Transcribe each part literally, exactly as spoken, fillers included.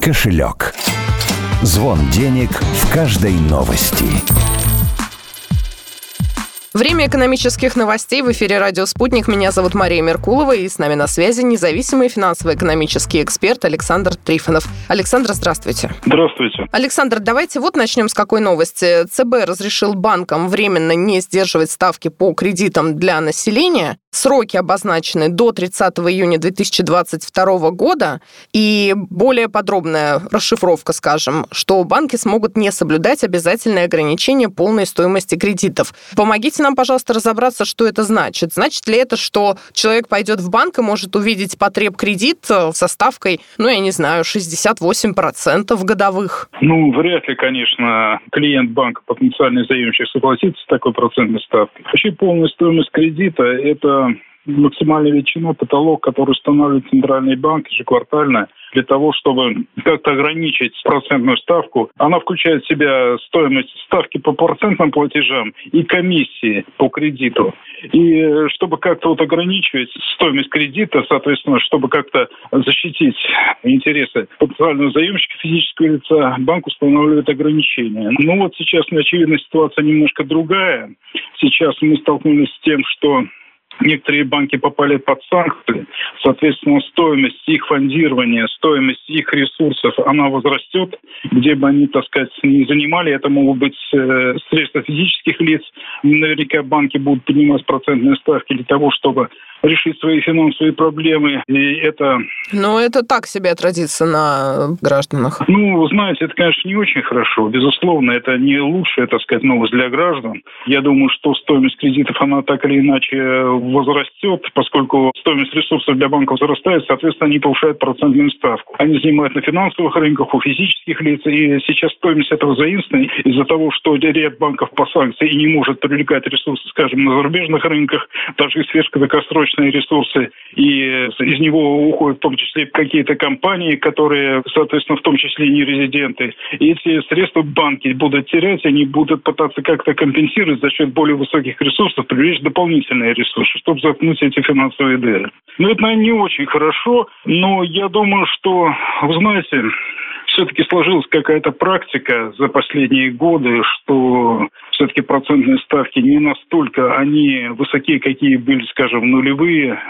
кошелек. Звон денег в каждой новости. Время экономических новостей в эфире «Радио Спутник». Меня зовут Мария Меркулова, и с нами на связи независимый финансово-экономический эксперт Александр Трифонов. Александр, здравствуйте. Здравствуйте. Александр, давайте вот начнем с какой новости. ЦБ разрешил банкам временно не сдерживать ставки по кредитам для населения. Сроки обозначены до тридцатого июня две тысячи двадцать второго года. И более подробная расшифровка, скажем, что банки смогут не соблюдать обязательные ограничения полной стоимости кредитов. Помогите нам, пожалуйста, разобраться, что это значит. Значит ли это, что человек пойдет в банк и может увидеть потреб-кредит со ставкой, ну, я не знаю, шестьдесят восемь процентов годовых? Ну, вряд ли, конечно, клиент банка, потенциальный заемщик, согласится с такой процентной ставкой. Вообще полная стоимость кредита – это максимальная величина, потолок, который устанавливает Центральный банк ежеквартально для того, чтобы как-то ограничить процентную ставку. Она включает в себя стоимость ставки по процентным платежам и комиссии по кредиту. И чтобы как-то вот ограничивать стоимость кредита, соответственно, чтобы как-то защитить интересы потенциального заемщика физического лица, банк устанавливает ограничения. Ну вот сейчас, очевидно, ситуация немножко другая. Сейчас мы столкнулись с тем, что некоторые банки попали под санкции, соответственно, стоимость их фондирования, стоимость их ресурсов, она возрастет, где бы они, так сказать, не занимали. Это могут быть э, средства физических лиц. Наверняка банки будут поднимать процентные ставки для того, чтобы решить свои финансовые проблемы. И это... Ну, это так себе отразится на гражданах. Ну, знаете, это, конечно, не очень хорошо. Безусловно, это не лучшая, так сказать, новость для граждан. Я думаю, что стоимость кредитов, она так или иначе возрастет, поскольку стоимость ресурсов для банков возрастает, соответственно, они повышают процентную ставку. Они занимают на финансовых рынках, у физических лиц, и сейчас стоимость этого заимствования из-за того, что ряд банков по санкции и не может привлекать ресурсы, скажем, на зарубежных рынках, даже и сверхкраткосрочные ресурсы, и из него уходят в том числе какие-то компании, которые, соответственно, в том числе и не резиденты. И эти средства банки будут терять, они будут пытаться как-то компенсировать за счет более высоких ресурсов, привлечь дополнительные ресурсы, чтобы заткнуть эти финансовые дыры. Ну, это, наверное, не очень хорошо, но я думаю, что, вы знаете, все-таки сложилась какая-то практика за последние годы, что все-таки процентные ставки не настолько они высокие, какие были, скажем, в нулевые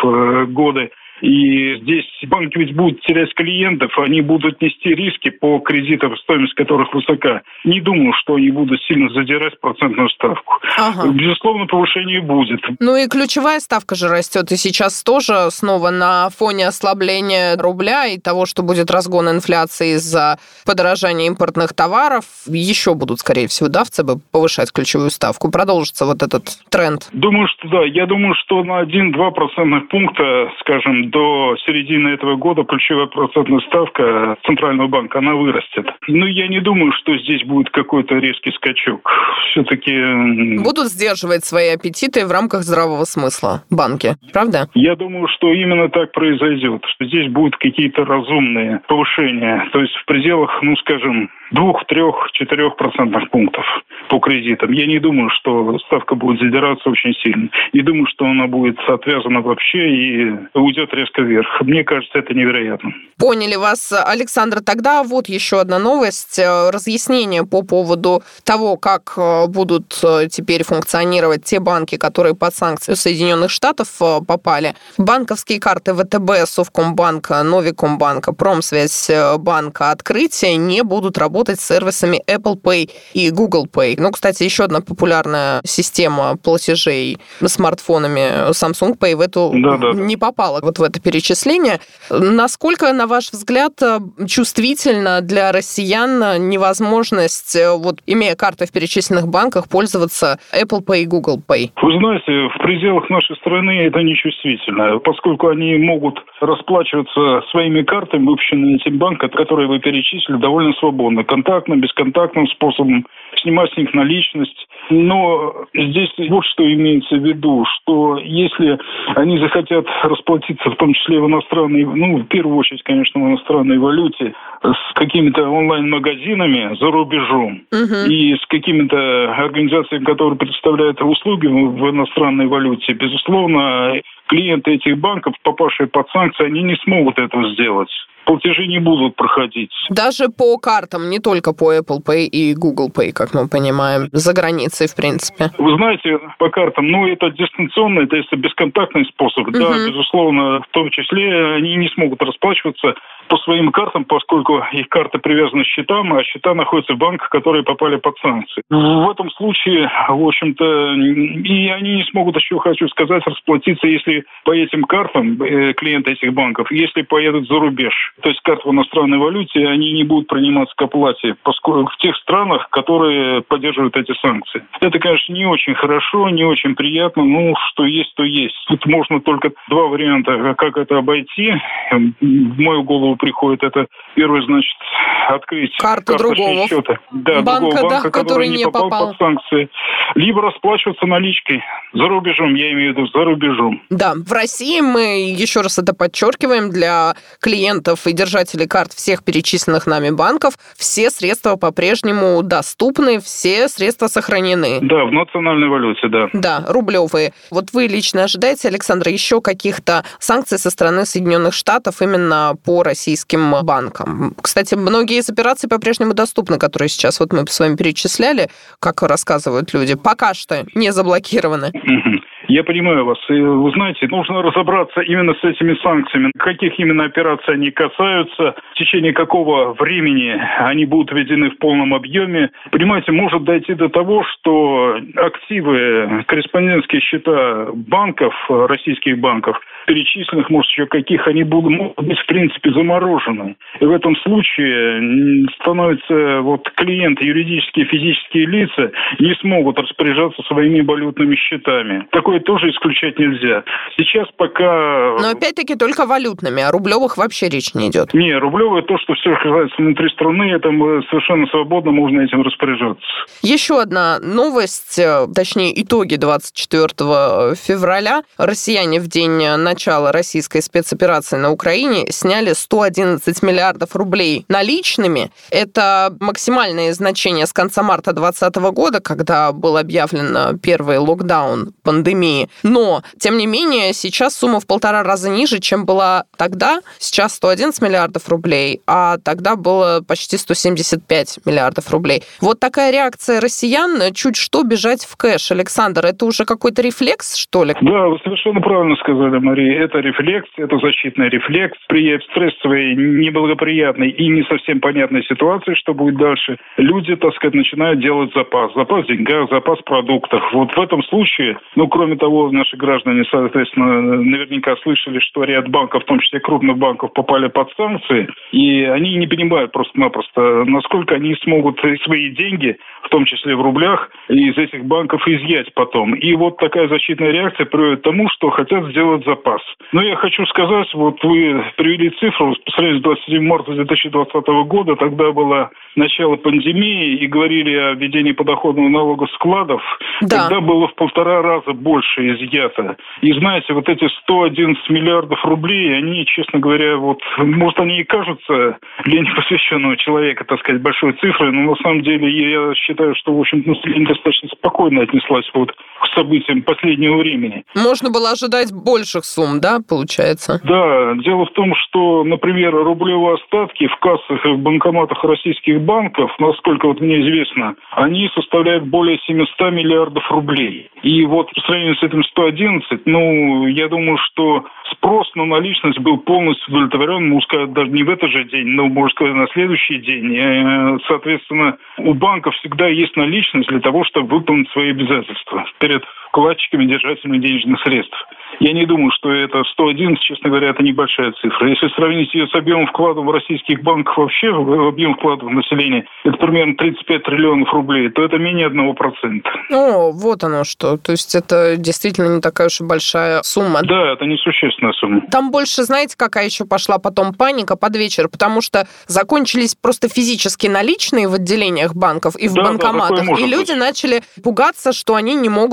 в годы. И здесь банки ведь будут терять клиентов, они будут нести риски по кредитам, стоимость которых высока. Не думаю, что они будут сильно задирать процентную ставку. Ага. Безусловно, повышение будет. Ну и ключевая ставка же растет, и сейчас тоже снова на фоне ослабления рубля и того, что будет разгон инфляции из-за подорожания импортных товаров, еще будут, скорее всего, да, в ЦБ повышать ключевую ставку. Продолжится вот этот тренд. Думаю, что да. Я думаю, что на один-два процентных пункта, скажем, до середины этого года ключевая процентная ставка Центрального банка, она вырастет. Но я не думаю, что здесь будет какой-то резкий скачок. Все-таки... Будут сдерживать свои аппетиты в рамках здравого смысла банки, правда? Я думаю, что именно так произойдет, что здесь будут какие-то разумные повышения. То есть в пределах, ну, скажем, двух, трех, четырех процентных пунктов по кредитам. Я не думаю, что ставка будет задираться очень сильно. Не думаю, что она будет отвязана вообще и уйдет резко вверх. Мне кажется, это невероятно. Поняли вас, Александр. Тогда вот еще одна новость. Разъяснение по поводу того, как будут теперь функционировать те банки, которые под санкции Соединенных Штатов попали. Банковские карты ВТБ, Совкомбанка, Новикомбанка, Промсвязьбанка, Открытие не будут работать с сервисами Apple Pay и Google Pay. Ну, кстати, еще одна популярная система платежей смартфонами Samsung Pay в эту Да-да. не попала, вот в это перечисление. Насколько, на ваш взгляд, чувствительна для россиян невозможность, вот, имея карты в перечисленных банках, пользоваться Apple Pay и Google Pay? Вы знаете, в пределах нашей страны это не чувствительно, поскольку они могут расплачиваться своими картами, выпущенными этим банком, которые вы перечислили, довольно свободно, контактным, бесконтактным способом, снимать с них наличность. Но здесь вот что имеется в виду, что если они захотят расплатиться в том числе в иностранной, ну, в первую очередь, конечно, в иностранной валюте, с какими-то онлайн-магазинами за рубежом Угу. и с какими-то организациями, которые предоставляют услуги в иностранной валюте, безусловно, клиенты этих банков, попавшие под санкции, они не смогут этого сделать. Платежи не будут проходить. Даже по картам, не только по Apple Pay и Google Pay, как мы понимаем, за границей, в принципе. Вы знаете, по картам, ну, это дистанционно, это если бесконтактный способ. Угу. Да, безусловно, в том числе они не смогут расплачиваться по своим картам, поскольку их карты привязаны к счетам, а счета находятся в банках, которые попали под санкции. В этом случае, в общем-то, и они не смогут, еще хочу сказать, расплатиться, если по этим картам клиенты этих банков, если поедут за рубеж. То есть карты в иностранной валюте, они не будут приниматься к оплате, поскольку в тех странах, которые поддерживают эти санкции. Это, конечно, не очень хорошо, не очень приятно, ну, что есть, то есть. Тут можно только два варианта, как это обойти. В мою голову приходит это, первый, значит, открыть карту другого счета. Да, банка, другого банка, да, который, который не не попал, попал под санкции. Либо расплачиваться наличкой за рубежом, я имею в виду, за рубежом. Да, в России мы, еще раз это подчеркиваем, для клиентов и держателей карт всех перечисленных нами банков все средства по-прежнему доступны, все средства сохранены. Да, в национальной валюте, да. Да, рублевые. Вот вы лично ожидаете, Александр, еще каких-то санкций со стороны Соединенных Штатов именно по российским банкам? Кстати, многие из операций по-прежнему доступны, которые сейчас вот мы с вами перечисляли, как рассказывают люди, пока что не заблокированы. Угу. Я понимаю вас. И, вы знаете, нужно разобраться именно с этими санкциями. Каких именно операций они касаются, в течение какого времени они будут введены в полном объеме. Понимаете, может дойти до того, что активы, корреспондентские счета банков, российских банков, перечисленных, может, еще каких, они будут, могут быть, в принципе, заморожены. И в этом случае становятся вот клиенты, юридические и физические лица, не смогут распоряжаться своими валютными счетами. Такое тоже исключать нельзя. Сейчас пока... Но опять-таки только валютными, а рублевых вообще речь не идет. Не, рублевые, то, что все касается внутри страны, это совершенно свободно можно этим распоряжаться. Еще одна новость, точнее, итоги двадцать четвёртого февраля. Россияне в день начала российской спецоперации на Украине сняли сто одиннадцать миллиардов рублей наличными. Это максимальное значение с конца марта двадцатого года, когда был объявлен первый локдаун пандемии. Но, тем не менее, сейчас сумма в полтора раза ниже, чем была тогда. Сейчас сто одиннадцать миллиардов рублей, а тогда было почти сто семьдесят пять миллиардов рублей. Вот такая реакция россиян, чуть что бежать в кэш. Александр, это уже какой-то рефлекс, что ли? Да, вы совершенно правильно сказали, Мария. Это рефлекс, это защитный рефлекс. При стрессовой, неблагоприятной и не совсем понятной ситуации, что будет дальше, люди, так сказать, начинают делать запас. Запас в деньгах, запас в продуктах. Вот в этом случае, ну, кроме того, наши граждане, соответственно, наверняка слышали, что ряд банков, в том числе крупных банков, попали под санкции, и они не понимают просто-напросто, насколько они смогут свои деньги, в том числе в рублях, из этих банков изъять потом. И вот такая защитная реакция приводит к тому, что хотят сделать запас. Но я хочу сказать, вот вы привели цифру по сравнению с двадцать седьмого марта две тысячи двадцатого года, тогда было начало пандемии, и говорили о введении подоходного налога с вкладов, да. Тогда было в полтора раза больше изъято. И знаете, вот эти сто одиннадцать миллиардов рублей, они, честно говоря, вот, может, они и кажутся для непосвященного человека, так сказать, большой цифрой, но на самом деле я считаю, что, в общем, население достаточно спокойно отнеслось вот к событиям последнего времени. Можно было ожидать больших сумм, да, получается? Да, дело в том, что, например, рублевые остатки в кассах и в банкоматах российских банков, насколько вот мне известно, они составляют более семьсот миллиардов рублей. И вот по сравнению с этим сто одиннадцать, ну, я думаю, что спрос на наличность был полностью удовлетворен, можно сказать, даже не в этот же день, но, можно сказать, на следующий день. Соответственно, у банков всегда есть наличность для того, чтобы выполнить свои обязательства перед вкладчиками, держателями денежных средств. Я не думаю, что это сто одиннадцать, честно говоря, это небольшая цифра. Если сравнить ее с объемом вкладов в российских банках вообще, объем вкладов населения, это примерно тридцать пять триллионов рублей, то это менее одного процента. О, вот оно что. То есть это действительно не такая уж и большая сумма. Да, это несущественная сумма. Там больше, знаете, какая еще пошла потом паника под вечер, потому что закончились просто физически наличные в отделениях банков и в да, банкоматах, да, и люди быть. начали пугаться, что они не могут снять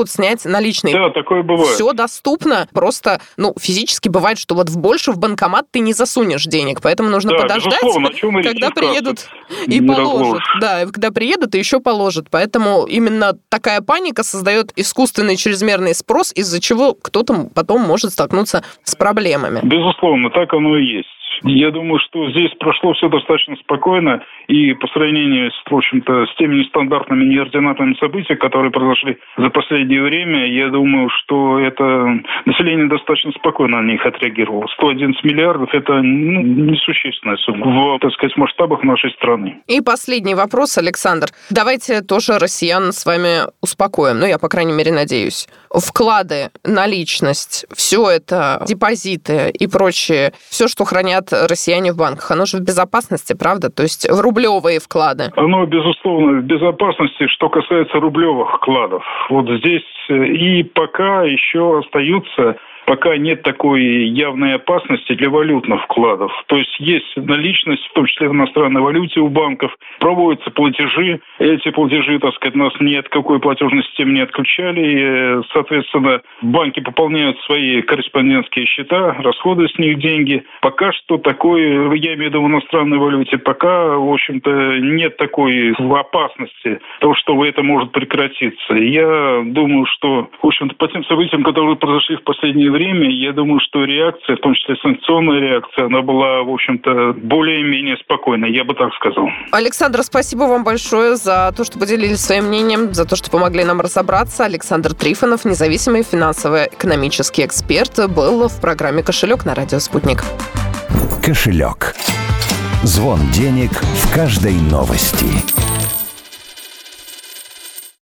наличные. Да, такое бывает. Все доступно, просто, ну, физически бывает, что вот в больше в банкомат ты не засунешь денег, поэтому нужно да, подождать, когда приедут и не положат. разложишь. Да, когда приедут и еще положат. Поэтому именно такая паника создает искусственный чрезмерный спрос, из-за чего кто-то потом может столкнуться с проблемами. Безусловно, так оно и есть. Я думаю, что здесь прошло все достаточно спокойно, и по сравнению, с, в общем-то, с теми нестандартными, неординарными событиями, которые произошли за последнее время, я думаю, что это население достаточно спокойно на них отреагировало. сто одиннадцать миллиардов – это ну, несущественная сумма в, так сказать, масштабах нашей страны. И последний вопрос, Александр. Давайте тоже россиян с вами успокоим, ну, я, по крайней мере, надеюсь. Вклады, наличность, все это, депозиты и прочее, все, что хранят россияне в банках, оно же в безопасности, правда? То есть в рублевые вклады. Оно, безусловно, в безопасности, что касается рублевых вкладов. Вот здесь и пока еще остаются... Пока нет такой явной опасности для валютных вкладов. То есть есть наличность, в том числе в иностранной валюте у банков, проводятся платежи. Эти платежи, так сказать, нас ни от какой платежной системы не отключали. И, соответственно, банки пополняют свои корреспондентские счета, расходуют с них деньги. Пока что такой, я имею в виду в иностранной валюте, пока, в общем-то, нет такой опасности того, что это может прекратиться. Я думаю, что, в общем-то, по тем событиям, которые произошли в последнее время, время, я думаю, что реакция, в том числе санкционная реакция, она была, в общем-то, более-менее спокойной, я бы так сказал. Александр, спасибо вам большое за то, что поделились своим мнением, за то, что помогли нам разобраться. Александр Трифонов, независимый финансово-экономический эксперт, был в программе «Кошелек» на радио «Спутник». Кошелек. Звон денег в каждой новости.